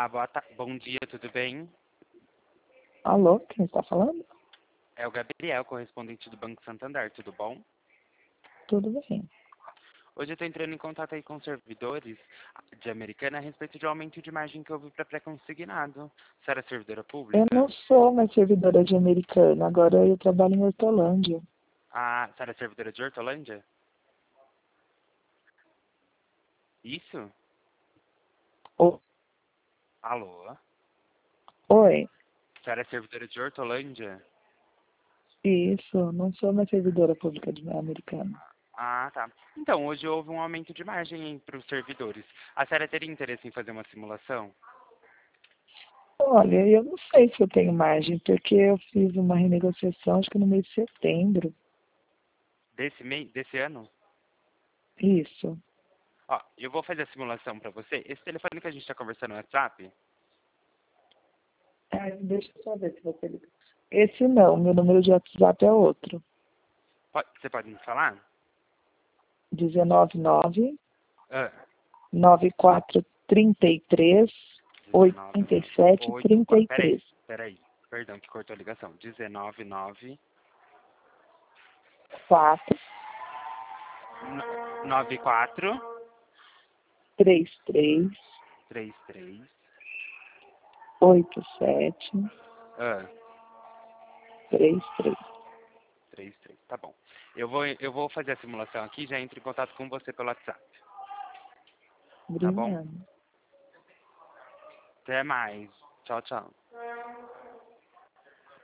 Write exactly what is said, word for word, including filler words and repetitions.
Olá, boa ta... bom dia, tudo bem? Alô, quem está falando? É o Gabriel, correspondente do Banco Santander, tudo bom? Tudo bem. Hoje eu estou entrando em contato aí com os servidores de Americana a respeito de um aumento de margem que houve para pré-consignado. Você era servidora Eu pública? não sou mais servidora de Americana, agora eu trabalho em Hortolândia. Ah, você era servidora de Hortolândia? Isso? O- Alô? Oi, Você era servidora de Hortolândia? isso, não sou mais servidora pública de Americana. Ah, tá. Então, hoje houve um aumento de margem para os servidores. A senhora teria interesse em fazer uma simulação? Olha, eu não sei se eu tenho margem, porque eu fiz uma renegociação, acho que no mês de setembro. Desse mês, desse ano? Isso. Ó, eu vou fazer a simulação para você. Esse telefone que a gente está conversando no WhatsApp? Ah, deixa eu só ver se você liga. Esse não, meu número de WhatsApp é outro. Pode- você pode me falar? dezenove nove, Ah, nove quatro três três, dezenove, oitenta e sete, oito, trinta quatro. e Peraí, três. peraí. Perdão que cortou a ligação. dezenove, nove, quatro nove, quatro, três três três, três. oito sete Ah, três três. três, três. Tá bom. Eu vou, eu vou fazer a simulação aqui e já entro em contato com você pelo WhatsApp. Tá bom? Obrigada. Até mais. Tchau, tchau.